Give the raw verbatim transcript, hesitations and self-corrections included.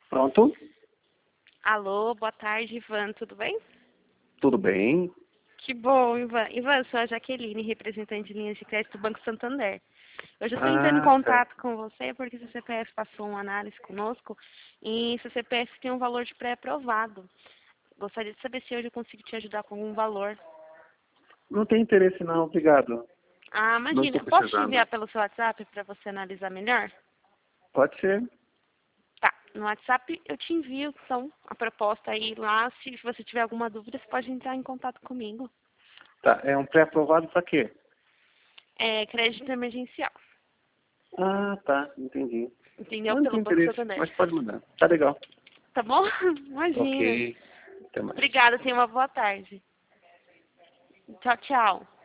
Pronto? Alô, boa tarde, Ivan, tudo bem? Tudo bem? Que bom, Ivan. Ivan, sou a Jaqueline, representante de linhas de crédito do Banco Santander. Hoje eu estou entrando em Ah, contato certo. com você porque seu C P F passou uma análise conosco e seu C P F tem um valor de pré-aprovado. Gostaria de saber se hoje eu consigo te ajudar com algum valor. Não tem interesse não, obrigado. Ah, Não imagina, estou posso te precisando. enviar pelo seu WhatsApp para você analisar melhor? Pode ser. Tá, no WhatsApp eu te envio, então, a proposta aí lá. Se você tiver alguma dúvida, você pode entrar em contato comigo. Tá, é um pré-aprovado para quê? É crédito emergencial, Ah, tá, entendi. entendeu? Não Pelo tem Banco interesse, Santander. mas pode mandar. Tá legal. Tá bom? Imagina. Ok. Até mais. Obrigada, tenha uma boa tarde. Tchau, tchau.